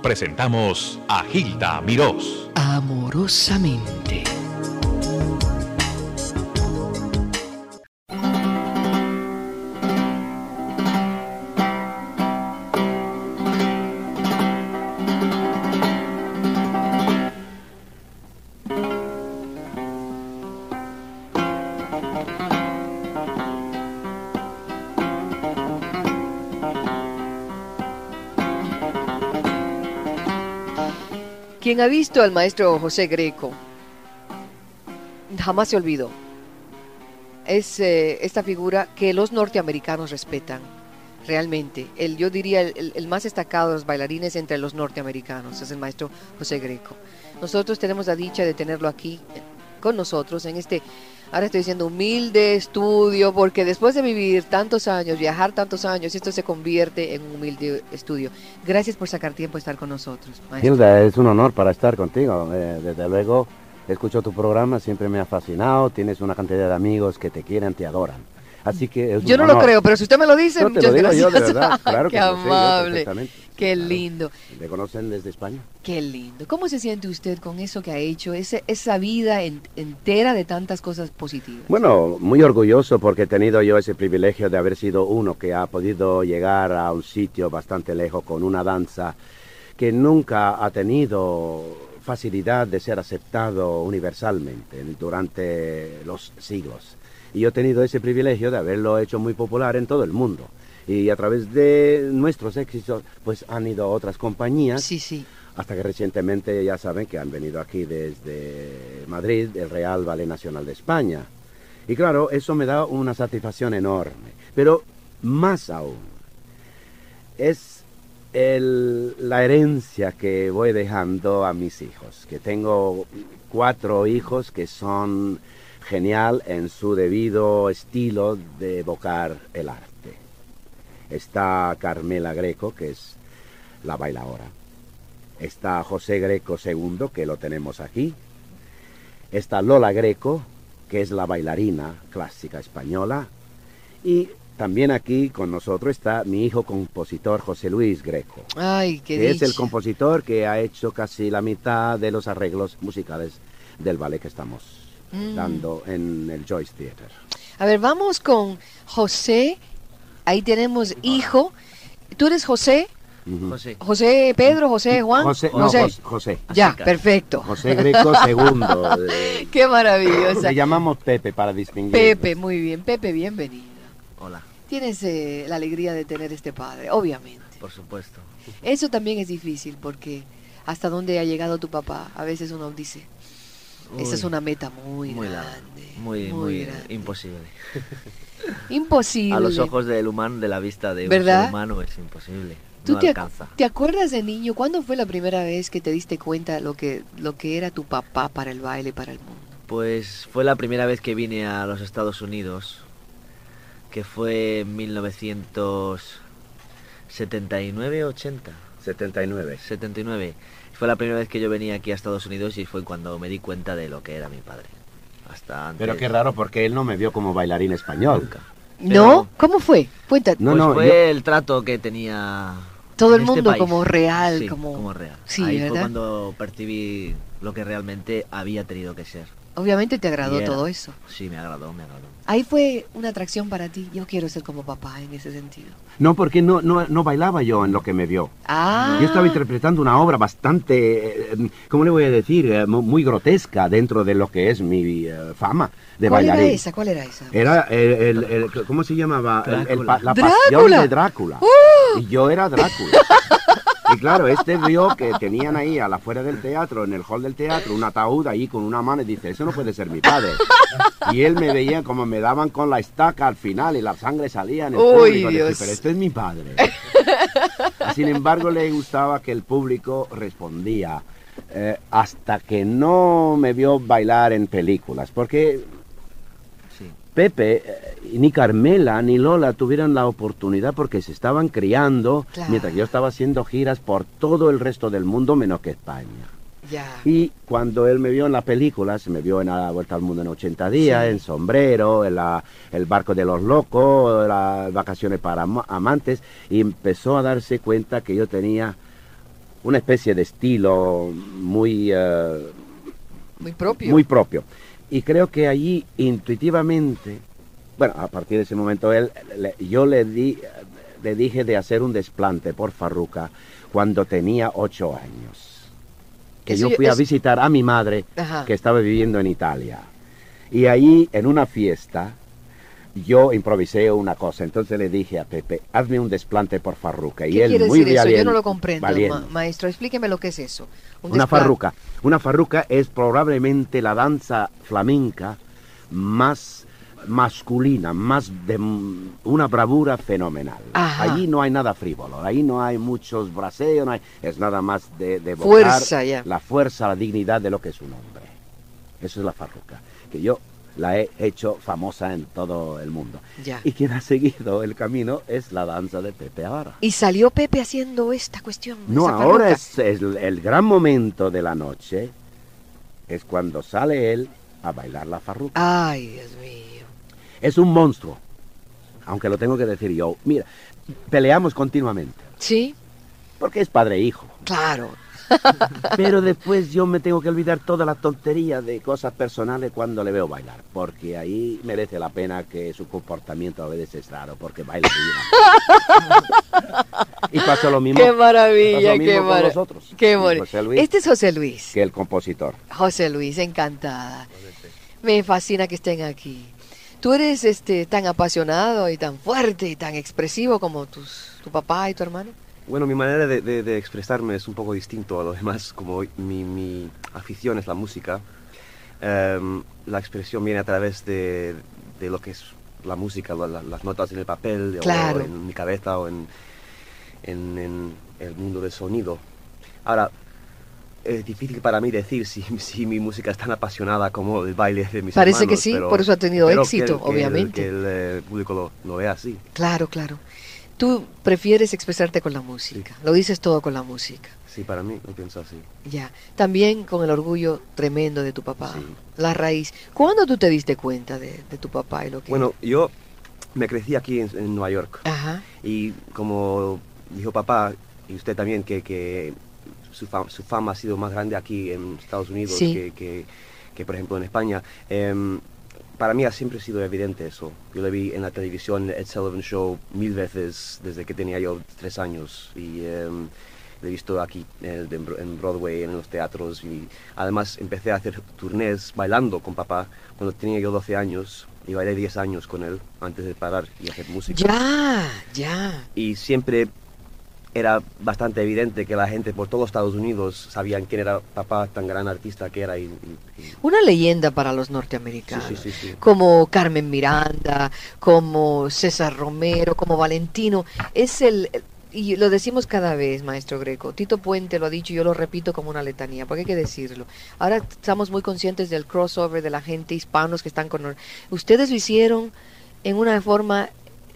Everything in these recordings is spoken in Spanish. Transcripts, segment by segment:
presentamos a Gilda Mirós. Amorosamente. Quien ha visto al maestro José Greco jamás se olvidó. Es esta figura que los norteamericanos respetan, realmente. Yo diría el más destacado de los bailarines entre los norteamericanos es el maestro José Greco. Nosotros tenemos la dicha de tenerlo aquí con nosotros en este, ahora estoy diciendo humilde estudio, porque después de vivir tantos años, viajar tantos años, esto se convierte en un humilde estudio. Gracias por sacar tiempo de estar con nosotros, maestro. Gilda, es un honor para estar contigo. Desde luego, escucho tu programa, siempre me ha fascinado. Tienes una cantidad de amigos que te quieren, te adoran. Así que es yo no un honor. lo creo, pero si usted me lo dice, no, te muchas lo digo gracias. yo, de verdad. Claro Qué que lo sé, yo amable, perfectamente. qué Claro. lindo. ¿Me conocen desde España? Qué lindo. ¿Cómo se siente usted con eso que ha hecho, esa vida entera de tantas cosas positivas? Bueno, muy orgulloso porque he tenido yo ese privilegio de haber sido uno que ha podido llegar a un sitio bastante lejos con una danza que nunca ha tenido facilidad de ser aceptado universalmente durante los siglos. Y yo he tenido ese privilegio de haberlo hecho muy popular en todo el mundo. Y a través de nuestros éxitos, pues han ido otras compañías. Sí, sí. Hasta que recientemente ya saben que han venido aquí desde Madrid, el Real Ballet Nacional de España. Y claro, eso me da una satisfacción enorme. Pero más aún, es la herencia que voy dejando a mis hijos. Que tengo 4 hijos que son genial en su debido estilo de evocar el arte. Está Carmela Greco, que es la bailaora. Está José Greco II, que lo tenemos aquí. Está Lola Greco, que es la bailarina clásica española. Y también aquí con nosotros está mi hijo compositor José Luis Greco. Ay, qué que dicha. es el compositor que ha hecho casi la mitad de los arreglos musicales del ballet que estamos dando en el Joyce Theatre. A ver, vamos con José. Ahí tenemos hijo. ¿Tú eres José? José. José Pedro, José Juan. José. José. Ya, perfecto. José Greco II. Qué maravillosa. Le llamamos Pepe para distinguir. Pepe, muy bien. Pepe, bienvenido. Hola, Tienes la alegría de tener este padre, obviamente. por supuesto. Eso también es difícil porque hasta dónde ha llegado tu papá, a veces uno dice, esa es una meta muy larga, grande. muy grande. imposible. Imposible. A los ojos del humano, de la vista de un ¿Verdad? ser humano es imposible. ¿Tú No te alcanza. acuerdas de niño? ¿Cuándo fue la primera vez que te diste cuenta lo que era tu papá para el baile, para el mundo? Pues fue la primera vez que vine a los Estados Unidos, que fue en 1979-80. 79. 79. Fue la primera vez que yo venía aquí a Estados Unidos y fue cuando me di cuenta de lo que era mi padre. Hasta antes. Pero qué raro porque él no me vio como bailarín español. Nunca. ¿No? ¿Cómo fue? Cuéntate. No, Pues no, fue el trato que tenía Todo en el este mundo país. como real, Sí, como real. Sí, Ahí ¿verdad? fue cuando percibí lo que realmente había tenido que ser. Obviamente te agradó Y era. todo eso. Sí, me agradó, me agradó. Ahí fue una atracción para ti. Yo quiero ser como papá en ese sentido. No, porque no bailaba yo en lo que me vio. Ah. Yo estaba interpretando una obra bastante, ¿cómo le voy a decir? Muy grotesca dentro de lo que es mi fama de ¿Cuál bailarín. era esa? ¿Cuál era esa? Era ¿cómo se llamaba? Drácula. La pasión ¡Drácula! de Drácula. Y yo era Drácula. Y claro, este vio que tenían ahí a la afuera del teatro, en el hall del teatro, un ataúd ahí con una mano y dice, eso no puede ser mi padre. Y él me veía como me daban con la estaca al final y la sangre salía en el Uy, público. Decía, Dios. pero este es mi padre. Sin embargo, le gustaba que el público respondía hasta que no me vio bailar en películas. Porque Sí. Pepe, ni Carmela, ni Lola tuvieron la oportunidad porque se estaban criando Claro. mientras yo estaba haciendo giras por todo el resto del mundo menos que España. Ya. Y cuando él me vio en la película, se me vio en La Vuelta al Mundo en 80 días, Sí. en Sombrero, en El Barco de los Locos, las Vacaciones para Amantes, y empezó a darse cuenta que yo tenía una especie de estilo muy, Muy propio. muy propio. Y creo que allí intuitivamente, bueno, a partir de ese momento yo le dije de hacer un desplante por Farruca cuando tenía 8 años. Que Eso yo fui a es- visitar a mi madre, Ajá. que estaba viviendo en Italia. Y ahí, en una fiesta, yo improvisé una cosa. Entonces le dije a Pepe, hazme un desplante por Farruca. Y ¿Qué él, quiere muy decir eso? Yo valiente, no lo comprendo, valiente. maestro. Explíqueme lo que es eso. Una desplante. farruca. Una farruca es probablemente la danza flamenca más masculina, más de una bravura fenomenal. Ajá. Allí no hay nada frívolo, ahí no hay muchos braceos, no hay, es nada más de evocar Fuerza, ya. la fuerza, la dignidad de lo que es un hombre. Eso es la farruca, que yo la he hecho famosa en todo el mundo. Ya. Y quien ha seguido el camino es la danza de Pepe ahora. Y salió Pepe haciendo esta cuestión. No, esa ahora farruca. es el gran momento de la noche, es cuando sale él a bailar la farruca. Ay, Dios mío. Es un monstruo, aunque lo tengo que decir yo. Mira, peleamos continuamente, Sí, porque es padre e hijo. claro. Pero después yo me tengo que olvidar toda la tontería de cosas personales cuando le veo bailar, porque ahí merece la pena que su comportamiento a veces es raro, porque baila bien. Y pasa lo mismo. Qué maravilla, pasa lo mismo qué con maravilla. nosotros. Qué Y bonito. José Luis, Este es José Luis. que el compositor. José Luis, encantada. Me fascina que estén aquí. Tú eres tan apasionado y tan fuerte y tan expresivo como tu papá y tu hermano. Bueno, mi manera de expresarme es un poco distinto a lo demás, como mi afición es la música. La expresión viene a través de lo que es la música, las notas en el papel, Claro. o en mi cabeza, o en el mundo del sonido. Ahora, es difícil para mí decir si mi música es tan apasionada como el baile de mis Parece hermanos, que sí, pero por eso ha tenido espero éxito, obviamente. Que el público lo vea así. Claro, claro. Tú prefieres expresarte con la música. Lo dices todo con la música. Sí, para mí lo pienso así. Ya. También con el orgullo tremendo de tu papá. Sí. La raíz. ¿Cuándo tú te diste cuenta de tu papá y lo que... Bueno, yo me crecí aquí en Nueva York. Ajá. Y como dijo papá, y usted también, que su fama ha sido más grande aquí en Estados Unidos Sí. que, por ejemplo, en España. Para mí ha siempre sido evidente eso. Yo le vi en la televisión, Ed Sullivan Show, 1000 veces desde que tenía yo 3 años. Y le he visto aquí en Broadway, en los teatros. Y además empecé a hacer turnés bailando con papá cuando tenía yo 12 años. Y bailé 10 años con él antes de parar y hacer música. Ya. Y siempre era bastante evidente que la gente por todos Estados Unidos sabían quién era papá, tan gran artista que era. Una leyenda para los norteamericanos. Sí. Como Carmen Miranda, como César Romero, como Valentino. Y lo decimos cada vez, maestro Greco. Tito Puente lo ha dicho y yo lo repito como una letanía, porque hay que decirlo. Ahora estamos muy conscientes del crossover de la gente hispanos que están con... Ustedes lo hicieron en una forma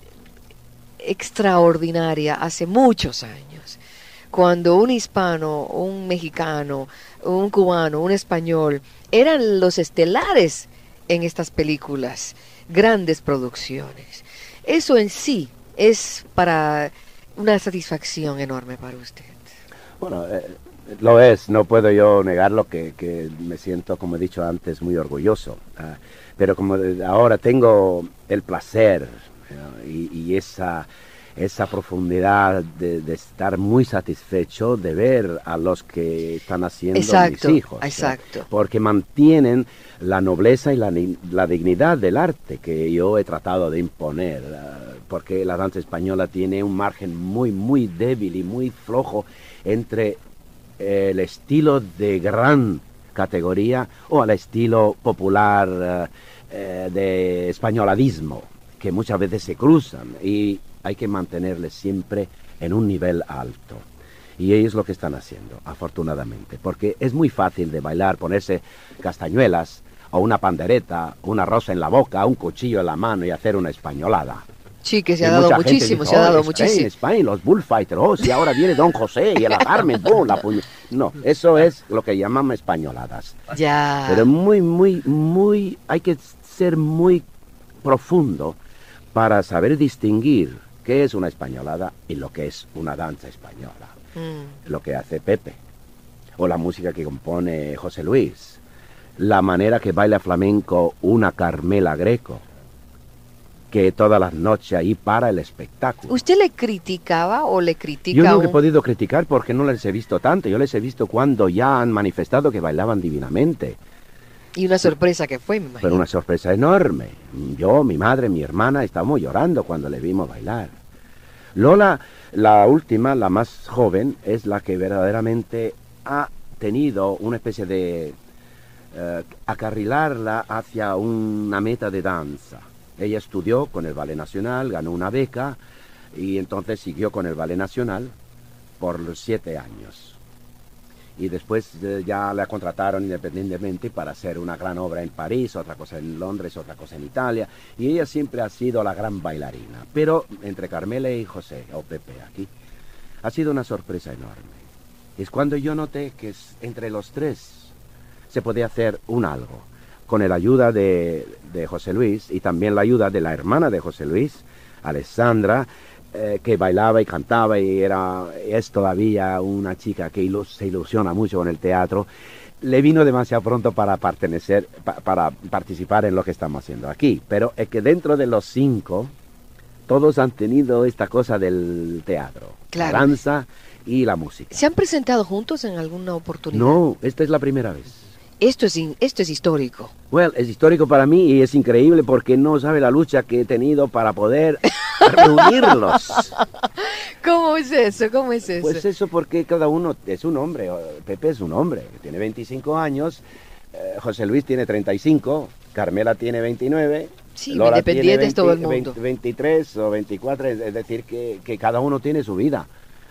extraordinaria hace muchos años, cuando un hispano, un mexicano, un cubano, un español eran los estelares en estas películas, grandes producciones. Eso en sí es para una satisfacción enorme para usted. Bueno, lo es, no puedo yo negarlo, que me siento, como he dicho antes, muy orgulloso. Pero como ahora tengo el placer, ¿no? y esa profundidad de estar muy satisfecho de ver a los que están haciendo Exacto, mis hijos. exacto. Porque mantienen la nobleza y la dignidad del arte que yo he tratado de imponer. Porque la danza española tiene un margen muy, muy débil y muy flojo entre el estilo de gran categoría o al estilo popular de españoladismo, que muchas veces se cruzan y hay que mantenerles siempre en un nivel alto. Y ellos lo que están haciendo, afortunadamente, porque es muy fácil de bailar, ponerse castañuelas o una pandereta, una rosa en la boca, un cuchillo en la mano y hacer una españolada. Sí, que se Y ha dado mucha gente muchísimo, dice, se ha dado Spain, muchísimo. Spain, los bullfighters, si ahora viene Don José y la Carmen, ¡pum! No, eso es lo que llamamos españoladas. Ya. Pero muy, hay que ser muy profundo para saber distinguir qué es una españolada y lo que es una danza española. lo que hace Pepe, o la música que compone José Luis, la manera que baila flamenco una Carmela Greco, que todas las noches ahí para el espectáculo. ¿Usted le criticaba o le critica Yo no he aún? podido criticar porque no les he visto tanto, yo les he visto cuando ya han manifestado que bailaban divinamente. Y una sorpresa que fue, me imagino. Pero una sorpresa enorme. Yo, mi madre, mi hermana, estábamos llorando cuando le vimos bailar. Lola, la última, la más joven, es la que verdaderamente ha tenido una especie de acarrilarla hacia una meta de danza. Ella estudió con el Ballet Nacional, ganó una beca y entonces siguió con el Ballet Nacional por los 7 años. Y después ya la contrataron independientemente para hacer una gran obra en París, otra cosa en Londres, otra cosa en Italia. Y ella siempre ha sido la gran bailarina. Pero entre Carmela y José, o Pepe aquí, ha sido una sorpresa enorme. Es cuando yo noté que entre los tres se podía hacer un algo. Con la ayuda de José Luis y también la ayuda de la hermana de José Luis, Alessandra, que bailaba y cantaba y es todavía una chica que se ilusiona mucho con el teatro, le vino demasiado pronto para participar en lo que estamos haciendo aquí. Pero es que dentro de los 5, todos han tenido esta cosa del teatro, Claro. la danza y la música. ¿Se han presentado juntos en alguna oportunidad? No, esta es la primera vez. Esto es histórico. Well, es histórico para mí y es increíble porque no sabe la lucha que he tenido para poder reunirlos. ¿Cómo es eso? ¿Cómo es eso? Pues eso porque cada uno es un hombre. Pepe es un hombre, tiene 25 años, José Luis tiene 35, Carmela tiene 29. Sí, Lola independientes tiene todo el mundo. 23 o 24, es decir, que cada uno tiene su vida.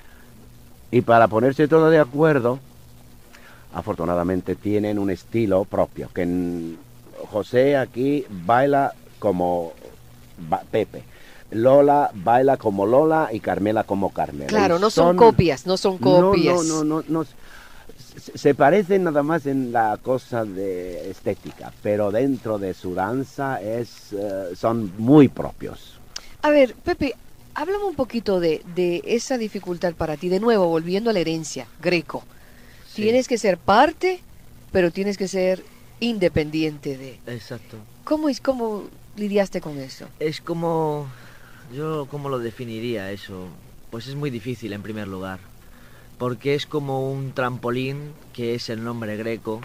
Y para ponerse todo de acuerdo, afortunadamente tienen un estilo propio, que José aquí baila como Pepe, Lola baila como Lola y Carmela como Carmela. Claro, Y no son copias, no son copias. No. Se parecen nada más en la cosa de estética, pero dentro de su danza son muy propios. A ver, Pepe, háblame un poquito de esa dificultad para ti. De nuevo, volviendo a la herencia, Greco. Sí. Tienes que ser parte, pero tienes que ser independiente de... Exacto. ¿Cómo lidiaste con eso? Es como... Yo, ¿cómo lo definiría eso? Pues es muy difícil en primer lugar. Porque es como un trampolín, que es el nombre Greco,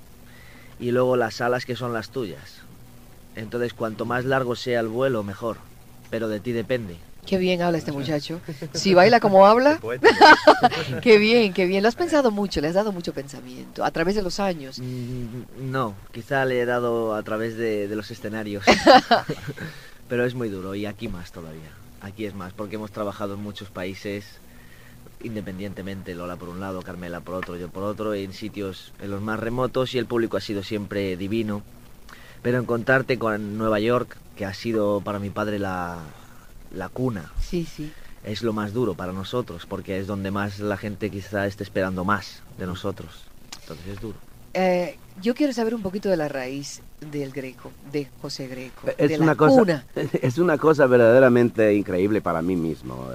y luego las alas que son las tuyas. Entonces, cuanto más largo sea el vuelo, mejor. Pero de ti depende. Qué bien habla este muchacho. Si baila como habla, qué bien, qué bien. Lo has pensado mucho, le has dado mucho pensamiento a través de los años. No, quizá le he dado a través de los escenarios. Pero es muy duro y aquí más todavía. Aquí es más, porque hemos trabajado en muchos países independientemente, Lola por un lado, Carmela por otro, yo por otro, en sitios en los más remotos, y el público ha sido siempre divino. Pero encontrarte con Nueva York, que ha sido para mi padre la cuna, Sí, sí. es lo más duro para nosotros, porque es donde más la gente quizá esté esperando más de nosotros. Entonces es duro. Yo quiero saber un poquito de la raíz del Greco, de José Greco, Es de una la cosa, cuna. es una cosa verdaderamente increíble para mí mismo.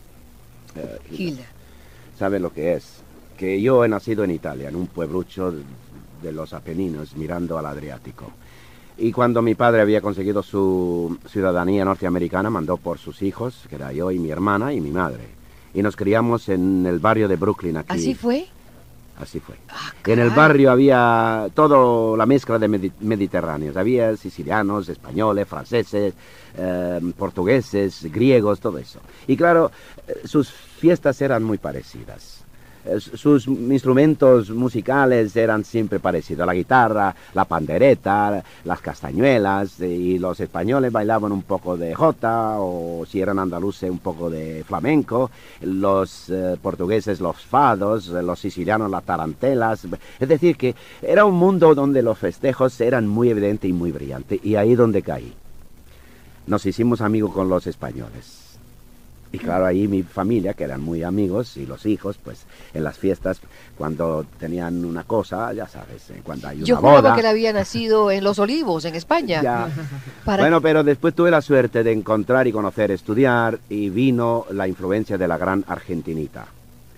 Gilda. ¿Sabe lo que es? Que yo he nacido en Italia, en un pueblucho de los Apeninos, mirando al Adriático. Y cuando mi padre había conseguido su ciudadanía norteamericana, mandó por sus hijos, que era yo y mi hermana y mi madre. Y nos criamos en el barrio de Brooklyn aquí. ¿Así fue? Así fue. Ah, En el caray. barrio había toda la mezcla de mediterráneos. Había sicilianos, españoles, franceses, portugueses, griegos, todo eso. Y claro, sus fiestas eran muy parecidas. Sus instrumentos musicales eran siempre parecidos. La guitarra, la pandereta, las castañuelas, y los españoles bailaban un poco de jota, o si eran andaluces un poco de flamenco, los portugueses los fados, los sicilianos las tarantelas. Es decir, que era un mundo donde los festejos eran muy evidentes y muy brillantes, y ahí donde caí. Nos hicimos amigos con los españoles. Y claro, ahí mi familia, que eran muy amigos, y los hijos, pues en las fiestas, cuando tenían una cosa, ya sabes, cuando hay una Yo juraba boda. que él había nacido en Los Olivos, en España. Ya. Para- Bueno, pero después tuve la suerte de encontrar y conocer, estudiar, y vino la influencia de la gran argentinita.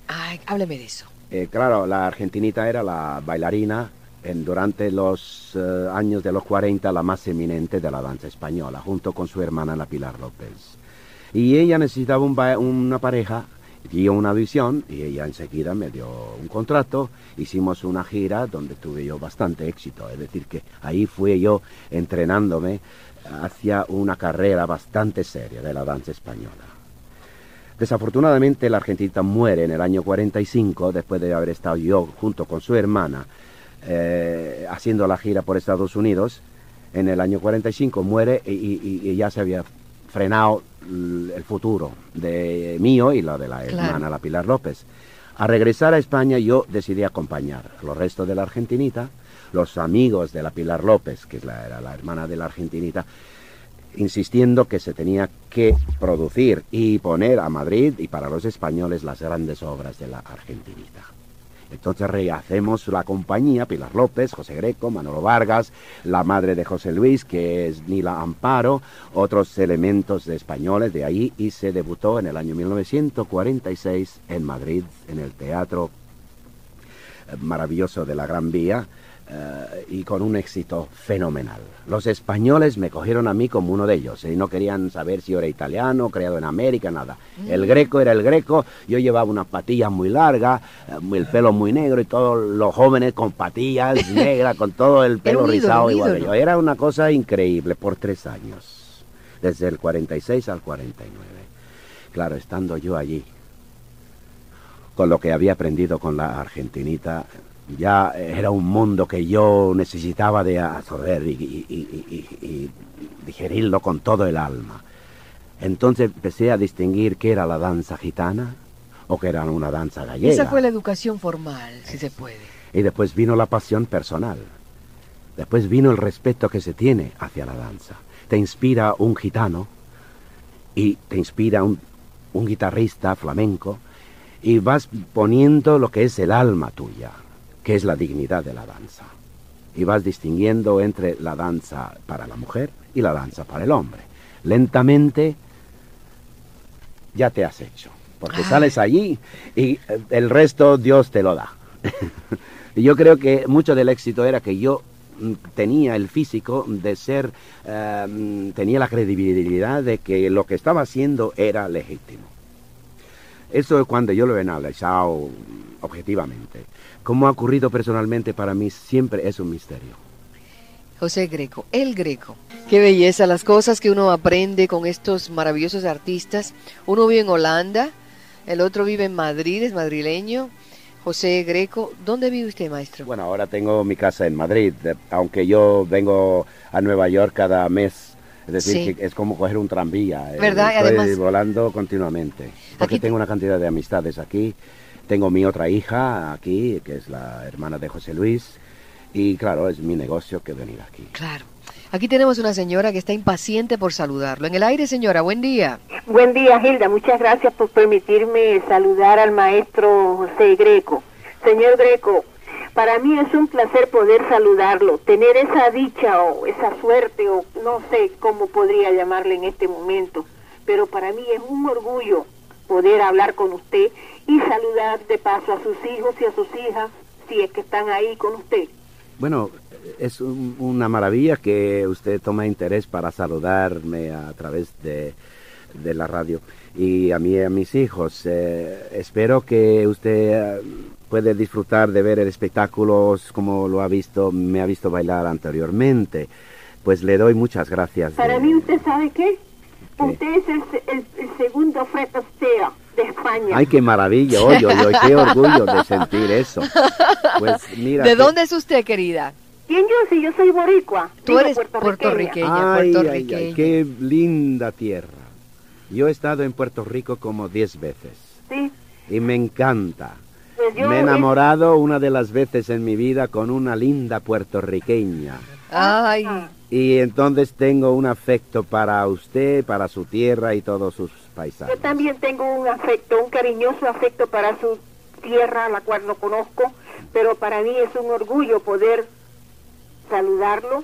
Ay, hábleme de eso. Claro, la argentinita era la bailarina durante los años de los 40, la más eminente de la danza española, junto con su hermana, la Pilar López. Y ella necesitaba una pareja, dio una audición y ella enseguida me dio un contrato. Hicimos una gira donde tuve yo bastante éxito, es decir, que ahí fui yo entrenándome hacia una carrera bastante seria de la danza española. Desafortunadamente la argentinita muere en el año 45, después de haber estado yo junto con su hermana haciendo la gira por Estados Unidos. En el año 45 muere y ya se había frenado el futuro de mío y la de la hermana, la Pilar López. A regresar a España yo decidí acompañar a los restos de la argentinita, los amigos de la Pilar López, que era la hermana de la argentinita, insistiendo que se tenía que producir y poner a Madrid y para los españoles las grandes obras de la argentinita. Entonces rehacemos la compañía, Pilar López, José Greco, Manolo Vargas, la madre de José Luis, que es Nila Amparo, otros elementos de españoles de ahí, y se debutó en el año 1946 en Madrid, en el Teatro Maravilloso de la Gran Vía, y con un éxito fenomenal. Los españoles me cogieron a mí como uno de ellos y no querían saber si yo era italiano, creado en América, nada. El Greco era el Greco, yo llevaba unas patillas muy largas, el pelo muy negro y todos los jóvenes con patillas negras, con todo el pelo rizado igual que yo. Era una cosa increíble por 3 años, desde el 46 al 49. Claro, estando yo allí, con lo que había aprendido con la argentinita, ya era un mundo que yo necesitaba de absorber y digerirlo con todo el alma. Entonces empecé a distinguir qué era la danza gitana o qué era una danza gallega. Esa fue la educación formal, si se puede. Y después vino la pasión personal. Después vino el respeto que se tiene hacia la danza. Te inspira un gitano y te inspira un guitarrista flamenco y vas poniendo lo que es el alma tuya, que es la dignidad de la danza. Y vas distinguiendo entre la danza para la mujer y la danza para el hombre. Lentamente ya te has hecho, porque sales allí y el resto Dios te lo da. Y yo creo que mucho del éxito era que yo tenía el físico de ser, tenía la credibilidad de que lo que estaba haciendo era legítimo. Eso es cuando yo lo he analizado objetivamente. Como ha ocurrido personalmente para mí, siempre es un misterio. José Greco, el Greco. Qué belleza, las cosas que uno aprende con estos maravillosos artistas. Uno vive en Holanda, el otro vive en Madrid, es madrileño. José Greco, ¿dónde vive usted, maestro? Bueno, ahora tengo mi casa en Madrid, aunque yo vengo a Nueva York cada mes. Es decir, que es como coger un tranvía. ¿Verdad? Estoy Además, volando continuamente. Porque tengo una cantidad de amistades aquí. Tengo mi otra hija aquí, que es la hermana de José Luis. Y claro, es mi negocio que venir aquí. Claro. Aquí tenemos una señora que está impaciente por saludarlo. En el aire, señora, buen día. Buen día, Hilda. Muchas gracias por permitirme saludar al maestro José Greco. Señor Greco, para mí es un placer poder saludarlo, tener esa dicha o esa suerte o no sé cómo podría llamarle en este momento, pero para mí es un orgullo poder hablar con usted y saludar de paso a sus hijos y a sus hijas, si es que están ahí con usted. Bueno, es una maravilla que usted toma interés para saludarme a través de la radio y a mí y a mis hijos. Espero que usted puede disfrutar de ver el espectáculo como lo ha visto, me ha visto bailar anteriormente. Pues le doy muchas gracias. Para mí, ¿usted sabe qué? Usted es el segundo Fred Astaire de España. ¡Ay, qué maravilla! Oye, qué orgullo de sentir eso. Pues mira. ¿De dónde es usted, querida? ¿Quién yo? Si yo soy boricua. Tú eres puertorriqueña. Ay, qué linda tierra. Yo he estado en Puerto Rico como 10 veces. Sí. Y me encanta. Pues Me he enamorado una de las veces en mi vida con una linda puertorriqueña. Ay. Y entonces tengo un afecto para usted, para su tierra y todos sus paisanos. Yo también tengo un afecto, un cariñoso afecto para su tierra, la cual no conozco, pero para mí es un orgullo poder saludarlo.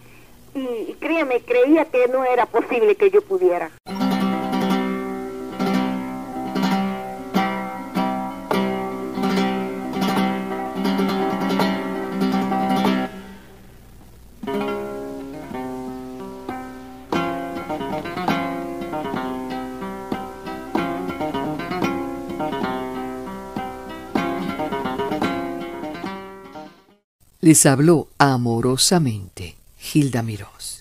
Y créame, creía que no era posible que yo pudiera. Les habló amorosamente Hilda Mirós.